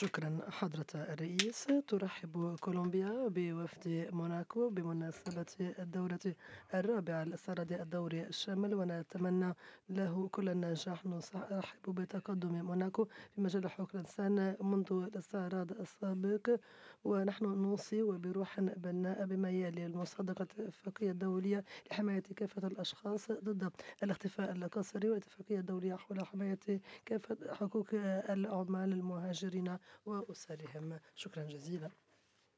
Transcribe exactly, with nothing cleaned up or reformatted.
شكرا حضرة الرئيس. ترحب كولومبيا بوفد موناكو بمناسبة الدورة الرابعة لاستعراض الدوري الشامل، ونتمنى له كل النجاح. نرحب بتقدم موناكو في مجال حقوق الإنسان منذ الاستعراض السابق، ونحن نوصي وبروح بناء بما يلي: المصادقة الاتفاقية الدولية لحماية كافة الأشخاص ضد الاختفاء القسري، والاتفاقية الدولية حول حماية كافة حقوق العمال المهاجرين وأسرهم. شكرا جزيلا.